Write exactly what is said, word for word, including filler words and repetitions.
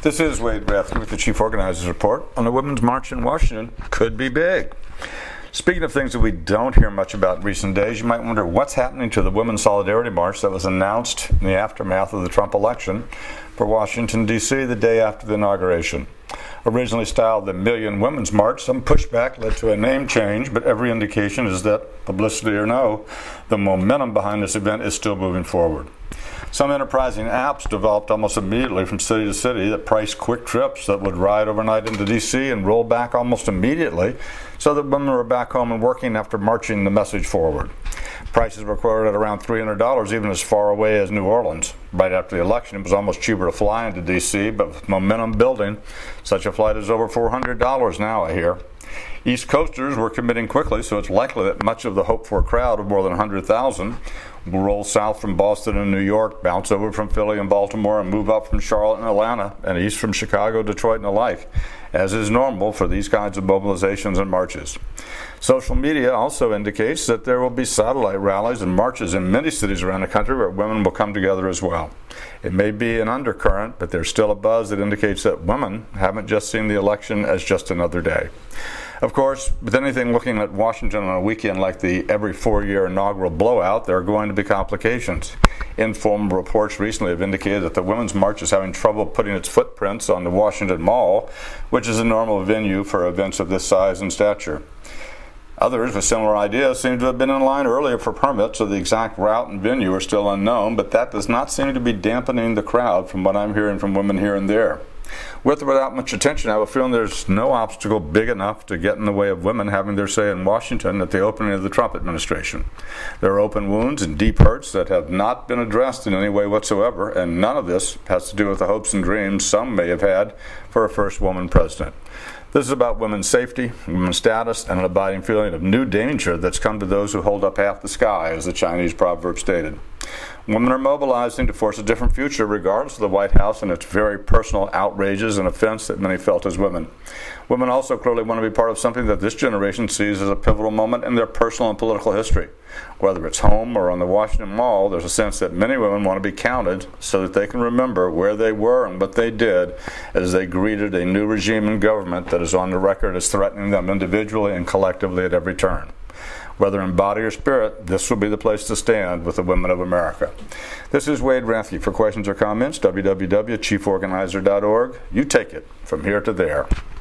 This is Wade Rathke with the Chief Organizers Report on the Women's March in Washington. Could be big. Speaking of things that we don't hear much about in recent days, you might wonder what's happening to the Women's Solidarity March that was announced in the aftermath of the Trump election for Washington, D C the day after the inauguration. Originally styled the Million Women's March, some pushback led to a name change, but every indication is that, publicity or no, the momentum behind this event is still moving forward. Some enterprising apps developed almost immediately from city to city that priced quick trips that would ride overnight into D C and roll back almost immediately so that women were back home and working after marching the message forward. Prices were quoted at around three hundred dollars, even as far away as New Orleans. Right after the election, it was almost cheaper to fly into D C, but with momentum building, such a flight is over four hundred dollars now, I hear. East Coasters were committing quickly, so it's likely that much of the hoped-for crowd of more than one hundred thousand will roll south from Boston and New York, bounce over from Philly and Baltimore, and move up from Charlotte and Atlanta, and east from Chicago, Detroit, and the like, as is normal for these kinds of mobilizations and marches. Social media also indicates that there will be satellite rallies and marches in many cities around the country where women will come together as well. It may be an undercurrent, but there's still a buzz that indicates that women haven't just seen the election as just another day. Of course, with anything looking at Washington on a weekend like the every four-year inaugural blowout, there are going to be complications. Informal reports recently have indicated that the Women's March is having trouble putting its footprints on the Washington Mall, which is a normal venue for events of this size and stature. Others with similar ideas seem to have been in line earlier for permits, so the exact route and venue are still unknown, but that does not seem to be dampening the crowd from what I'm hearing from women here and there. With or without much attention, I have a feeling there's no obstacle big enough to get in the way of women having their say in Washington at the opening of the Trump administration. There are open wounds and deep hurts that have not been addressed in any way whatsoever, and none of this has to do with the hopes and dreams some may have had for a first woman president. This is about women's safety, women's status, and an abiding feeling of new danger that's come to those who hold up half the sky, as the Chinese proverb stated. Women are mobilizing to force a different future regardless of the White House and its very personal outrages and offense that many felt as women. Women also clearly want to be part of something that this generation sees as a pivotal moment in their personal and political history. Whether it's home or on the Washington Mall, there's a sense that many women want to be counted so that they can remember where they were and what they did as they greeted a new regime and government that is on the record as threatening them individually and collectively at every turn. Whether in body or spirit, this will be the place to stand with the women of America. This is Wade Rathke. For questions or comments, w w w dot chief organizer dot org. You take it from here to there.